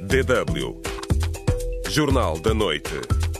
DW Jornal da Noite.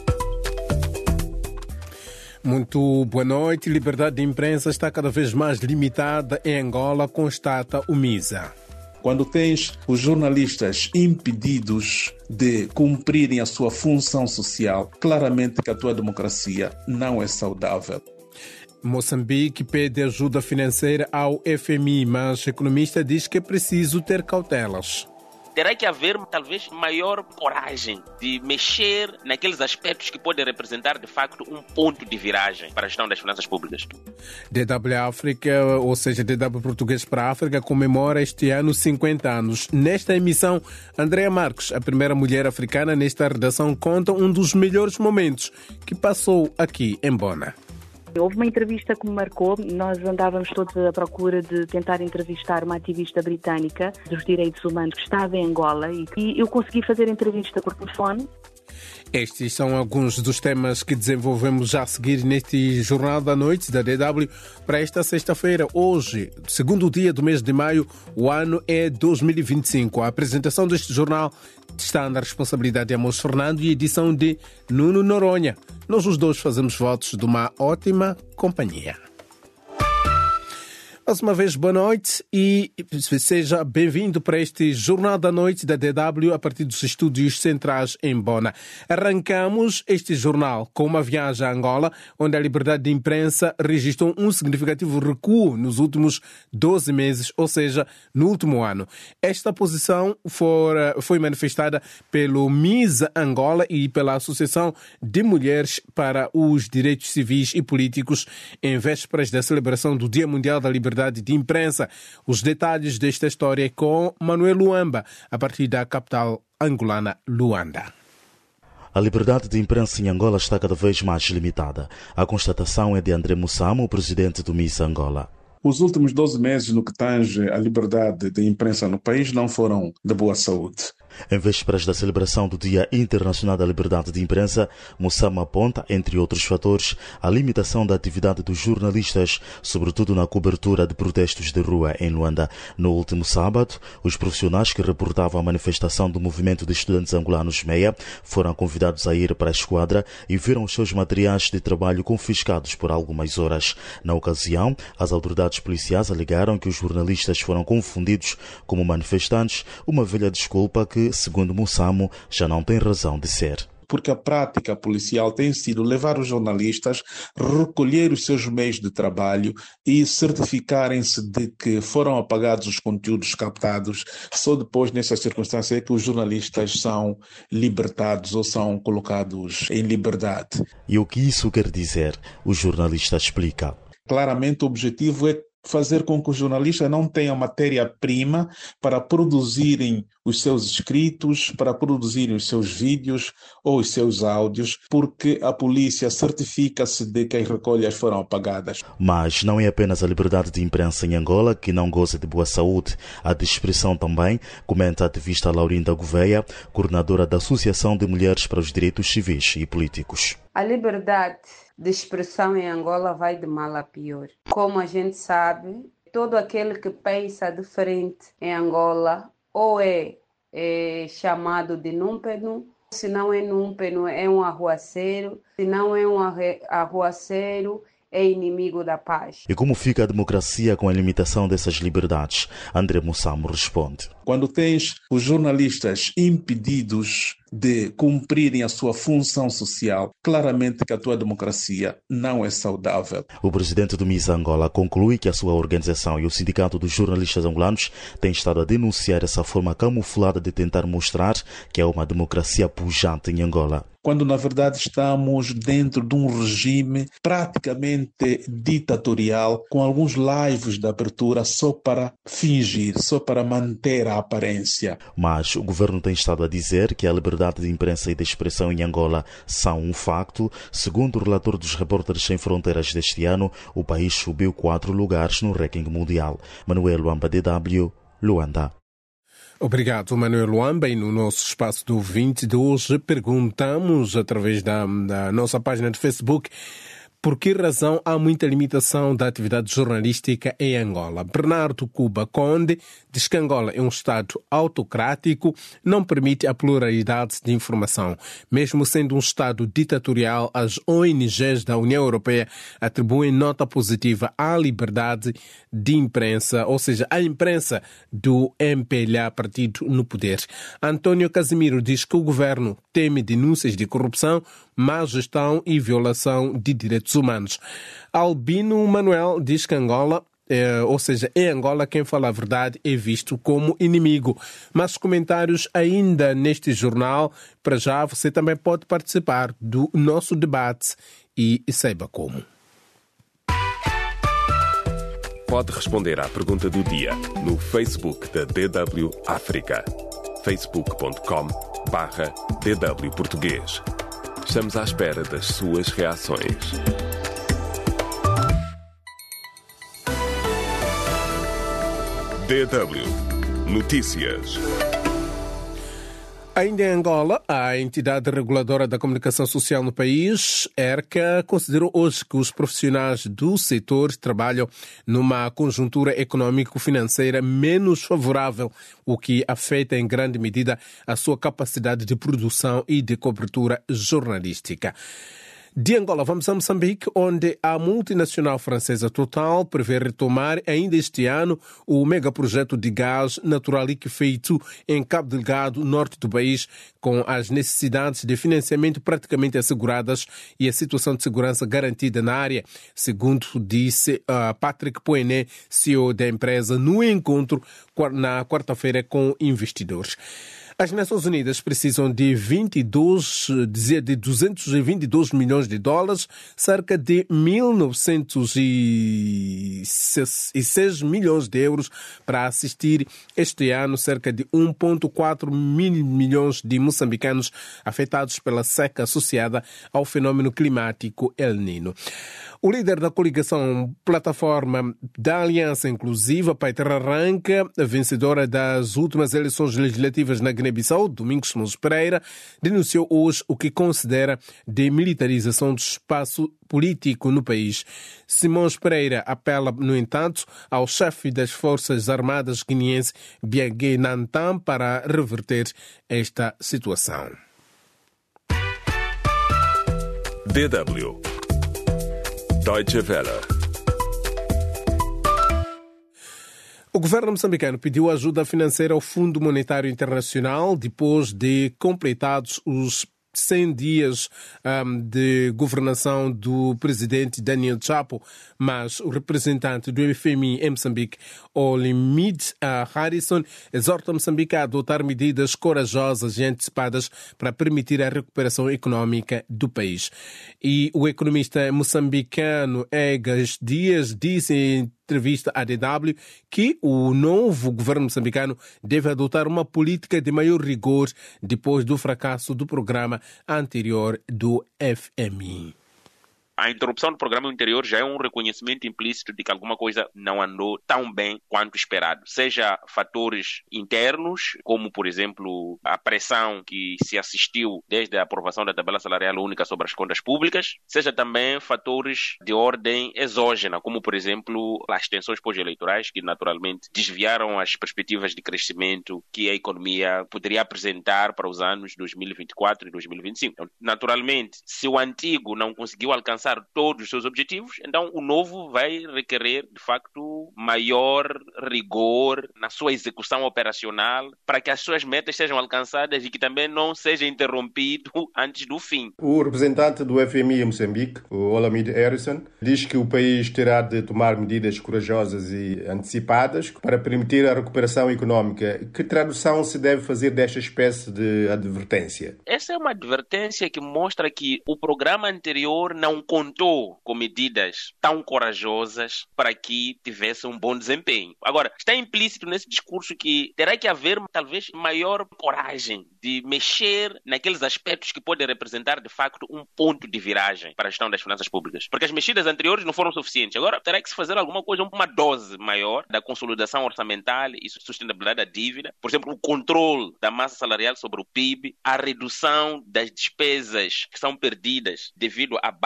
Muito boa noite. Liberdade de imprensa está cada vez mais limitada em Angola, constata o MISA. Quando tens os jornalistas impedidos de cumprirem a sua função social, claramente que a tua democracia não é saudável. Moçambique pede ajuda financeira ao FMI, mas o economista diz que é preciso ter cautelas. Terá que haver, talvez, maior coragem de mexer naqueles aspectos que podem representar, de facto, um ponto de viragem para a gestão das finanças públicas. DW África, ou seja, DW Português para a África, comemora este ano 50 anos. Nesta emissão, Andrea Marques, a primeira mulher africana nesta redação, conta um dos melhores momentos que passou aqui em Bona. Houve uma entrevista que me marcou. Nós andávamos todos à procura de tentar entrevistar uma ativista britânica dos direitos humanos que estava em Angola e eu consegui fazer a entrevista por telefone. Estes são alguns dos temas que desenvolvemos já a seguir neste Jornal da Noite da DW para esta sexta-feira. Hoje, segundo dia do mês de maio, o ano é 2025. A apresentação deste jornal está na responsabilidade de Amos Fernando e edição de Nuno Noronha. Nós os dois fazemos votos de uma ótima companhia. Mais uma vez, boa noite e seja bem-vindo para este Jornal da Noite da DW a partir dos estúdios centrais em Bona. Arrancamos este jornal com uma viagem a Angola, onde a liberdade de imprensa registrou um significativo recuo nos últimos 12 meses, ou seja, no último ano. Esta posição foi manifestada pelo MISA Angola e pela Associação de Mulheres para os Direitos Civis e Políticos em vésperas da celebração do Dia Mundial da Liberdade de imprensa. Os detalhes desta história com Manuel Luamba, a partir da capital angolana, Luanda. A liberdade de imprensa em Angola está cada vez mais limitada. A constatação é de André Mussamo, o presidente do MISA Angola. Os últimos 12 meses no que tange a liberdade de imprensa no país não foram de boa saúde. Em vésperas da celebração do Dia Internacional da Liberdade de Imprensa, Mussamo aponta, entre outros fatores, a limitação da atividade dos jornalistas, sobretudo na cobertura de protestos de rua em Luanda. No último sábado, os profissionais que reportavam a manifestação do movimento de estudantes angolanos MEIA foram convidados a ir para a esquadra e viram os seus materiais de trabalho confiscados por algumas horas. Na ocasião, as autoridades policiais alegaram que os jornalistas foram confundidos como manifestantes, uma velha desculpa que, segundo Mussamo, já não tem razão de ser. Porque a prática policial tem sido levar os jornalistas, recolher os seus meios de trabalho e certificarem-se de que foram apagados os conteúdos captados. Só depois, nessas circunstâncias, é que os jornalistas são libertados ou são colocados em liberdade. E o que isso quer dizer? O jornalista explica. Claramente, o objetivo é fazer com que os jornalistas não tenham matéria-prima para produzirem os seus escritos, para produzirem os seus vídeos ou os seus áudios, porque a polícia certifica-se de que as recolhas foram apagadas. Mas não é apenas a liberdade de imprensa em Angola que não goza de boa saúde. A de expressão também, comenta a ativista Laurinda Gouveia, coordenadora da Associação de Mulheres para os Direitos Civis e Políticos. A liberdade de expressão em Angola vai de mal a pior. Como a gente sabe, todo aquele que pensa diferente em Angola ou é chamado de númpeno, se não é númpeno é um arruaceiro, se não é um arruaceiro é inimigo da paz. E como fica a democracia com a limitação dessas liberdades? André Mussamo responde. Quando tens os jornalistas impedidos de cumprirem a sua função social, claramente que a tua democracia não é saudável. O presidente do MISA Angola conclui que a sua organização e o Sindicato dos Jornalistas Angolanos têm estado a denunciar essa forma camuflada de tentar mostrar que é uma democracia pujante em Angola. Quando, na verdade, estamos dentro de um regime praticamente ditatorial, com alguns lives de abertura só para fingir, só para manter a aparência. Mas o governo tem estado a dizer que a liberdade de imprensa e de expressão em Angola são um facto. Segundo o relator dos Repórteres Sem Fronteiras deste ano, o país subiu 4 lugares no ranking mundial. Manuel Luamba, DW, Luanda. Obrigado, Manuel Luamba. E no nosso espaço do ouvinte de hoje perguntamos, através da nossa página de Facebook, Por que razão há muita limitação da atividade jornalística em Angola? Bernardo Cuba Conde diz que Angola é um Estado autocrático, não permite a pluralidade de informação. Mesmo sendo um Estado ditatorial, as ONGs da União Europeia atribuem nota positiva à liberdade de imprensa, ou seja, à imprensa do MPLA, partido no poder. António Casimiro diz que o governo teme denúncias de corrupção, má gestão e violação de direitos humanos. Albino Manuel diz que Angola, ou seja, em Angola quem fala a verdade é visto como inimigo. Mas comentários ainda neste jornal. Para já você também pode participar do nosso debate e saiba como. Pode responder à pergunta do dia no Facebook da DW África. facebook.com/DW Português. Estamos à espera das suas reações. DW Notícias. Ainda em Angola, a entidade reguladora da comunicação social no país, ERCA, considerou hoje que os profissionais do setor trabalham numa conjuntura econômico-financeira menos favorável, o que afeta em grande medida a sua capacidade de produção e de cobertura jornalística. De Angola, vamos a Moçambique, onde a multinacional francesa Total prevê retomar ainda este ano o megaprojeto de gás natural liquefeito em Cabo Delgado, norte do país, com as necessidades de financiamento praticamente asseguradas e a situação de segurança garantida na área, segundo disse Patrick Poené, CEO da empresa, no encontro na quarta-feira com investidores. As Nações Unidas precisam de 222 milhões de dólares, cerca de 1.906 milhões de euros, para assistir este ano cerca de 1,4 milhões de moçambicanos afetados pela seca associada ao fenômeno climático El Niño. O líder da coligação Plataforma da Aliança Inclusiva, Peter Arranca, vencedora das últimas eleições legislativas na Guiné-Bissau, Domingos Simões Pereira, denunciou hoje o que considera demilitarização do espaço político no país. Simões Pereira apela, no entanto, ao chefe das Forças Armadas guineense, Biagué Nantam, para reverter esta situação. DW Deutsche Welle. O governo moçambicano pediu ajuda financeira ao Fundo Monetário Internacional depois de completados os 100 dias de governação do presidente Daniel Chapo, mas o representante do FMI em Moçambique, Olimide Harrison, exorta Moçambique a adotar medidas corajosas e antecipadas para permitir a recuperação econômica do país. E o economista moçambicano Egas Dias disse em entrevista à DW que o novo governo moçambicano deve adotar uma política de maior rigor depois do fracasso do programa anterior do FMI. A interrupção do programa anterior já é um reconhecimento implícito de que alguma coisa não andou tão bem quanto esperado. Seja fatores internos, como, por exemplo, a pressão que se assistiu desde a aprovação da tabela salarial única sobre as contas públicas, seja também fatores de ordem exógena, como, por exemplo, as tensões pós-eleitorais, que naturalmente desviaram as perspectivas de crescimento que a economia poderia apresentar para os anos 2024 e 2025. Então, naturalmente, se o antigo não conseguiu alcançar todos os seus objetivos, então o novo vai requerer, de facto, maior rigor na sua execução operacional para que as suas metas sejam alcançadas e que também não seja interrompido antes do fim. O representante do FMI em Moçambique, o Olamide Harrison, diz que o país terá de tomar medidas corajosas e antecipadas para permitir a recuperação econômica. Que tradução se deve fazer desta espécie de advertência? Essa é uma advertência que mostra que o programa anterior não contou com medidas tão corajosas para que tivesse um bom desempenho. Agora, está implícito nesse discurso que terá que haver talvez maior coragem de mexer naqueles aspectos que podem representar de facto um ponto de viragem para a gestão das finanças públicas. Porque as mexidas anteriores não foram suficientes. Agora terá que se fazer alguma coisa, uma dose maior da consolidação orçamental e sustentabilidade da dívida. Por exemplo, o controle da massa salarial sobre o PIB, a redução das despesas que são perdidas devido à baixa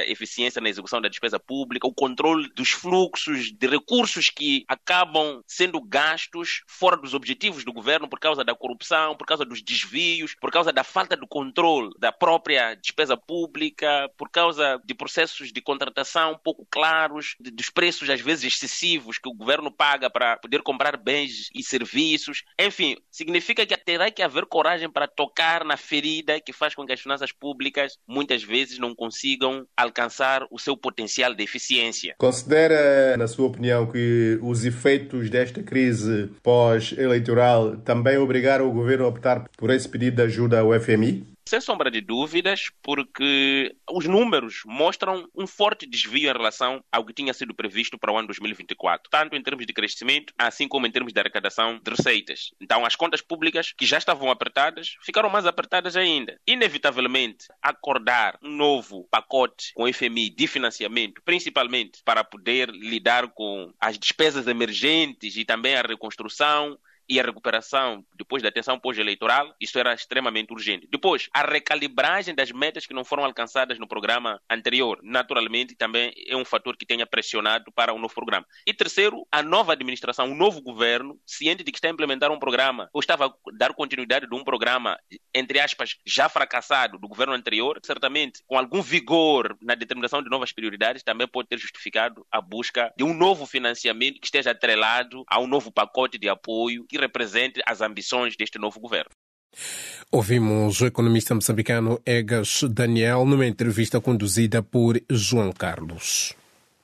eficiência na execução da despesa pública, o controle dos fluxos de recursos que acabam sendo gastos fora dos objetivos do governo por causa da corrupção, por causa dos desvios, por causa da falta de controle da própria despesa pública, por causa de processos de contratação pouco claros, dos preços às vezes excessivos que o governo paga para poder comprar bens e serviços. Enfim, significa que terá que haver coragem para tocar na ferida que faz com que as finanças públicas muitas vezes não consigam alcançar o seu potencial de eficiência. Considera, na sua opinião, que os efeitos desta crise pós-eleitoral também obrigaram o governo a optar por esse pedido de ajuda ao FMI? Sem sombra de dúvidas, porque os números mostram um forte desvio em relação ao que tinha sido previsto para o ano 2024, tanto em termos de crescimento, assim como em termos de arrecadação de receitas. Então, as contas públicas, que já estavam apertadas, ficaram mais apertadas ainda. Inevitavelmente, acordar um novo pacote com o FMI de financiamento, principalmente para poder lidar com as despesas emergentes e também a reconstrução e a recuperação depois da tensão pós-eleitoral, isso era extremamente urgente. Depois, a recalibragem das metas que não foram alcançadas no programa anterior, naturalmente, também é um fator que tenha pressionado para o novo programa. E terceiro, a nova administração, o novo governo, ciente de que está a implementar um programa, ou estava a dar continuidade de um programa, entre aspas, já fracassado do governo anterior, certamente, com algum vigor na determinação de novas prioridades, também pode ter justificado a busca de um novo financiamento que esteja atrelado a um novo pacote de apoio que represente as ambições deste novo governo. Ouvimos o economista moçambicano Egas Daniel numa entrevista conduzida por João Carlos.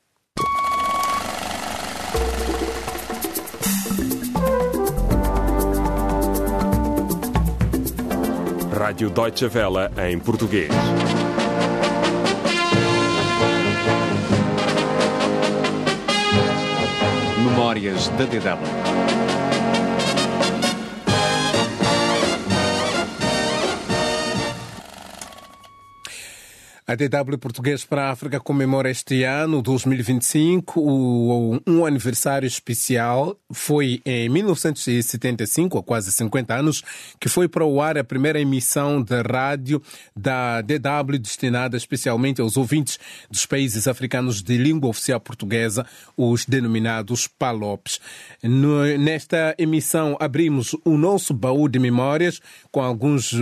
Rádio Deutsche Welle em português. Memórias da DW. A DW Português para a África comemora este ano, 2025, um aniversário especial. Foi em 1975, há quase 50 anos, que foi para o ar a primeira emissão de rádio da DW destinada especialmente aos ouvintes dos países africanos de língua oficial portuguesa, os denominados PALOPs. Nesta emissão abrimos o nosso baú de memórias com alguns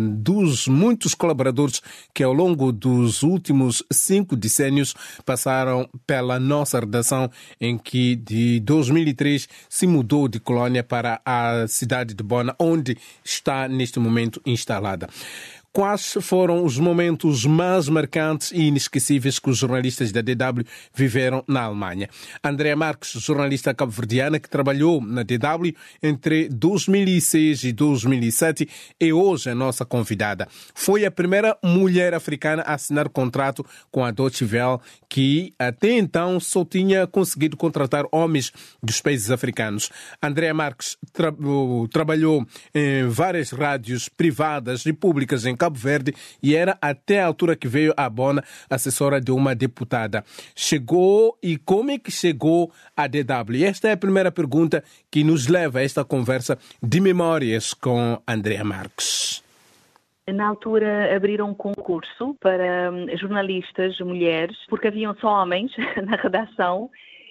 dos muitos colaboradores que ao longo dos últimos 5 decênios passaram pela nossa redação, em que de 2003 se mudou de Colônia para a cidade de Bona, onde está neste momento instalada. Quais foram os momentos mais marcantes e inesquecíveis que os jornalistas da DW viveram na Alemanha? Andrea Marques, jornalista cabo-verdiana que trabalhou na DW entre 2006 e 2007, é hoje a nossa convidada. Foi a primeira mulher africana a assinar contrato com a Deutsche Welle, que até então só tinha conseguido contratar homens dos países africanos. Andrea Marques trabalhou em várias rádios privadas e públicas em Cabo Verde e era até a altura que veio a Bona assessora de uma deputada. Chegou e como é que chegou à DW? Esta é a primeira pergunta que nos leva a esta conversa de memórias com Andrea Marques. Na altura abriram um concurso para jornalistas mulheres, porque haviam só homens na redação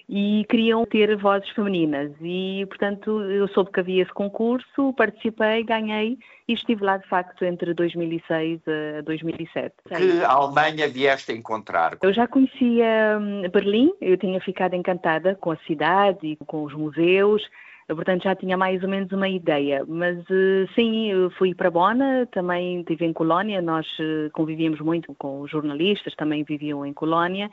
e queriam ter vozes femininas. E, portanto, eu soube que havia esse concurso, participei, ganhei e estive lá, de facto, entre 2006 a 2007. Que Alemanha vieste encontrar? Eu já conhecia Berlim, eu tinha ficado encantada com a cidade e com os museus. Portanto, já tinha mais ou menos uma ideia. Mas, sim, fui para Bona, também estive em Colônia, nós convivíamos muito com os jornalistas, também viviam em Colônia.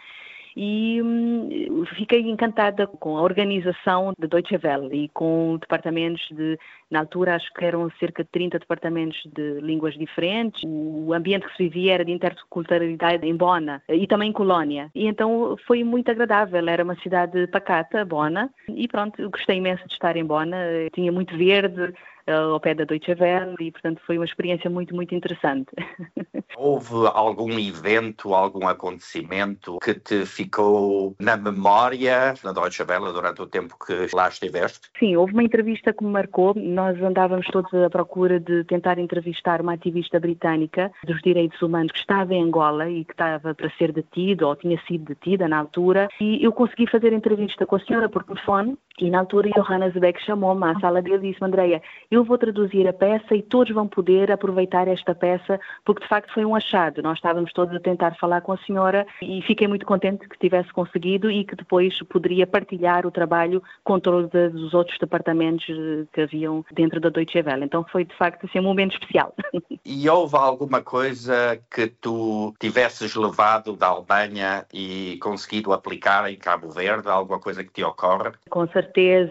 E fiquei encantada com a organização da Deutsche Welle e com departamentos na altura acho que eram cerca de 30 departamentos de línguas diferentes. O ambiente que se vivia era de interculturalidade em Bona e também em Colônia. E então foi muito agradável, era uma cidade pacata, Bona, e pronto, eu gostei imenso de estar em Bona, tinha muito verde ao pé da Deutsche Welle e, portanto, foi uma experiência muito, muito interessante. Houve algum evento, algum acontecimento que te ficou na memória na Deutsche Welle durante o tempo que lá estiveste? Sim, houve uma entrevista que me marcou. Nós andávamos todos à procura de tentar entrevistar uma ativista britânica dos direitos humanos que estava em Angola e que estava para ser detida ou tinha sido detida na altura. E eu consegui fazer entrevista com a senhora por telefone. E na altura Johannes Beck chamou-me à sala dele e disse: Andreia, eu vou traduzir a peça e todos vão poder aproveitar esta peça, porque de facto foi um achado. Nós estávamos todos a tentar falar com a senhora e fiquei muito contente que tivesse conseguido e que depois poderia partilhar o trabalho com todos os outros departamentos que haviam dentro da Deutsche Welle. Então foi de facto assim, um momento especial. E houve alguma coisa que tu tivesses levado da Alemanha e conseguido aplicar em Cabo Verde? Alguma coisa que te ocorre? Com certeza.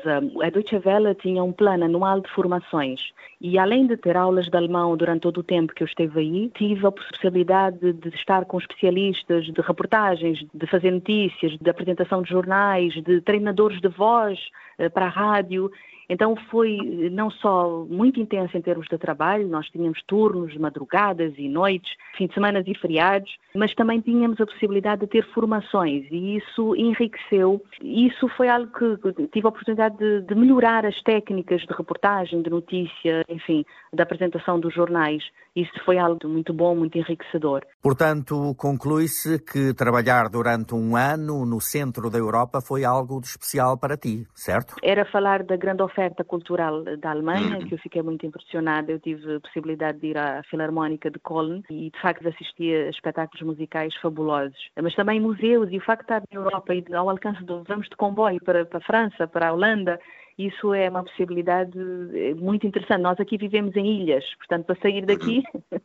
A Deutsche Welle tinha um plano anual de formações e, além de ter aulas de alemão durante todo o tempo que eu esteve aí, tive a possibilidade de estar com especialistas de reportagens, de fazer notícias, de apresentação de jornais, de treinadores de voz para a rádio. Então foi não só muito intenso em termos de trabalho, nós tínhamos turnos, madrugadas e noites, fim de semana e feriados, mas também tínhamos a possibilidade de ter formações e isso enriqueceu. Isso foi algo que tive a oportunidade de melhorar as técnicas de reportagem, de notícia, enfim, da apresentação dos jornais. Isso foi algo muito bom, muito enriquecedor. Portanto, conclui-se que trabalhar durante um ano no centro da Europa foi algo de especial para ti, certo? Era falar da grande oferta cultural da Alemanha, que eu fiquei muito impressionada. Eu tive a possibilidade de ir à Filarmónica de Köln e, de facto, assisti a espetáculos musicais fabulosos. Mas também museus e o facto de estar na Europa e ao alcance vamos de comboio para a França, para a Holanda. Isso é uma possibilidade muito interessante. Nós aqui vivemos em ilhas, portanto, para sair daqui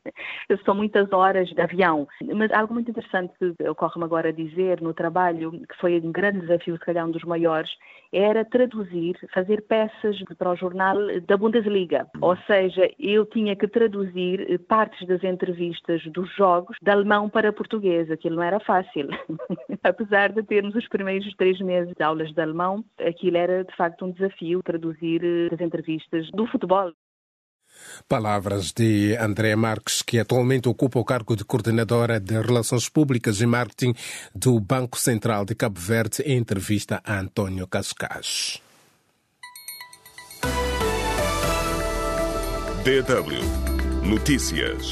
são muitas horas de avião. Mas algo muito interessante que ocorre-me agora a dizer no trabalho, que foi um grande desafio, se calhar um dos maiores, era traduzir, fazer peças para o jornal da Bundesliga. Ou seja, eu tinha que traduzir partes das entrevistas dos jogos de alemão para português. Aquilo não era fácil. Apesar de termos os primeiros 3 meses de aulas de alemão, aquilo era de facto um desafio, traduzir as entrevistas do futebol. Palavras de André Marques, que atualmente ocupa o cargo de coordenadora de Relações Públicas e Marketing do Banco Central de Cabo Verde, em entrevista a António Cascais. DW Notícias.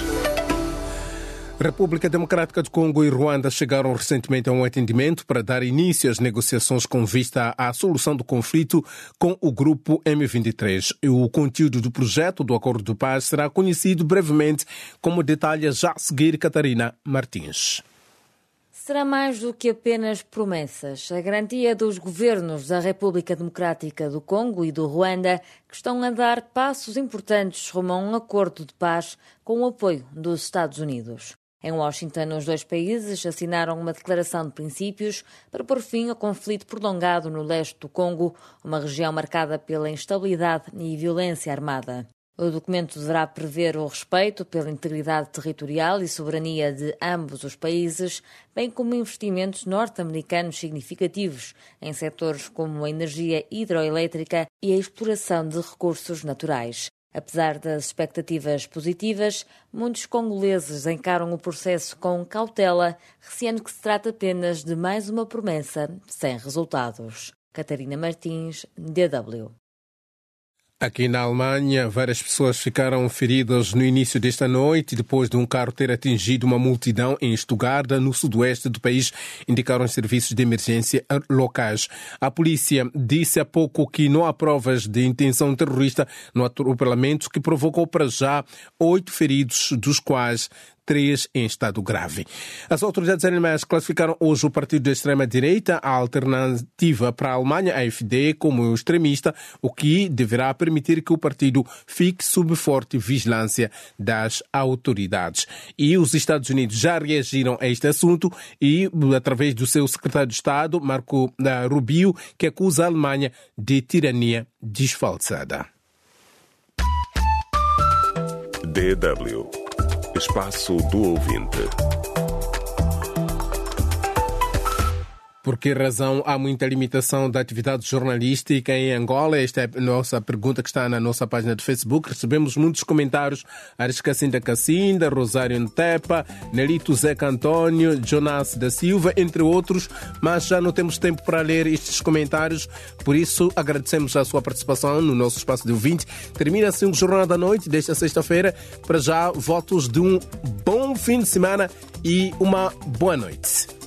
República Democrática do Congo e Ruanda chegaram recentemente a um entendimento para dar início às negociações com vista à solução do conflito com o grupo M23. O conteúdo do projeto do acordo de paz será conhecido brevemente, como detalha já a seguir Catarina Martins. Será mais do que apenas promessas. A garantia dos governos da República Democrática do Congo e do Ruanda, que estão a dar passos importantes rumo a um acordo de paz com o apoio dos Estados Unidos. Em Washington, os 2 países assinaram uma declaração de princípios para pôr fim ao conflito prolongado no leste do Congo, uma região marcada pela instabilidade e violência armada. O documento deverá prever o respeito pela integridade territorial e soberania de ambos os países, bem como investimentos norte-americanos significativos em setores como a energia hidroelétrica e a exploração de recursos naturais. Apesar das expectativas positivas, muitos congoleses encaram o processo com cautela, receando que se trata apenas de mais uma promessa sem resultados. Catarina Martins, DW. Aqui na Alemanha, várias pessoas ficaram feridas no início desta noite depois de um carro ter atingido uma multidão em Stuttgart, no sudoeste do país, indicaram os serviços de emergência locais. A polícia disse há pouco que não há provas de intenção terrorista no atropelamento, que provocou para já 8 feridos, dos quais 3 em estado grave. As autoridades alemãs classificaram hoje o partido de extrema-direita, a Alternativa para a Alemanha, AfD, como extremista, o que deverá permitir que o partido fique sob forte vigilância das autoridades. E os Estados Unidos já reagiram a este assunto e, através do seu secretário de Estado, Marco Rubio, que acusa a Alemanha de tirania disfarçada. DW Espaço do Ouvinte. Por que razão há muita limitação da atividade jornalística em Angola? Esta é a nossa pergunta que está na nossa página de Facebook. Recebemos muitos comentários. Ariscacinda Cacinda, Rosário Ntepa, Nelito Zeca Antônio, Jonas da Silva, entre outros, mas já não temos tempo para ler estes comentários, por isso agradecemos a sua participação no nosso espaço de ouvinte. Termina assim o Jornal da Noite desta sexta-feira. Para já, votos de um bom fim de semana e uma boa noite.